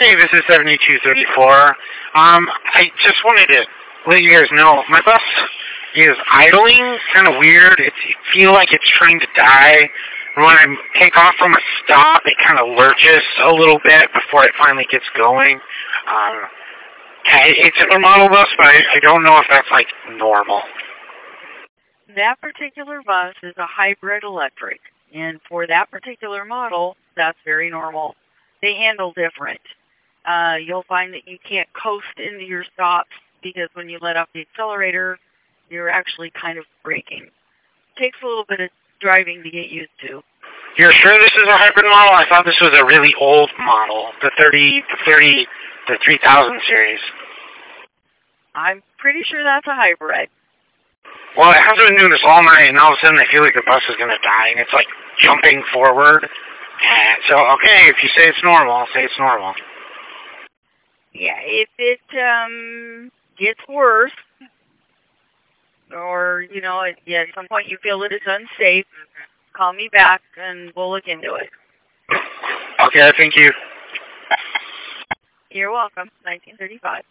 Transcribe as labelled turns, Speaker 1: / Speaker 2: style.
Speaker 1: Hey, this is 7234. I just wanted to let you guys know my bus is idling, kind of weird. It feels like it's trying to die. And when I take off from a stop, it kind of lurches a little bit before it finally gets going. It's a model bus, but I don't know if that's like normal.
Speaker 2: That particular bus is a hybrid electric, and for that particular model, that's very normal. They handle different. You'll find that you can't coast into your stops because when you let off the accelerator, you're actually kind of braking. Takes a little bit of driving to get used to.
Speaker 1: You're sure this is a hybrid model? I thought this was a really old model, the 3000 series.
Speaker 2: I'm pretty sure that's a hybrid.
Speaker 1: Well, it hasn't been doing this all night, and all of a sudden I feel like the bus is going to die, and it's like jumping forward. So, okay, if you say it's normal, I'll say it's normal.
Speaker 2: Yeah, if it gets worse, or, at some point you feel that it's unsafe, call me back and we'll look into it.
Speaker 1: Okay, thank you.
Speaker 2: You're welcome. 1935.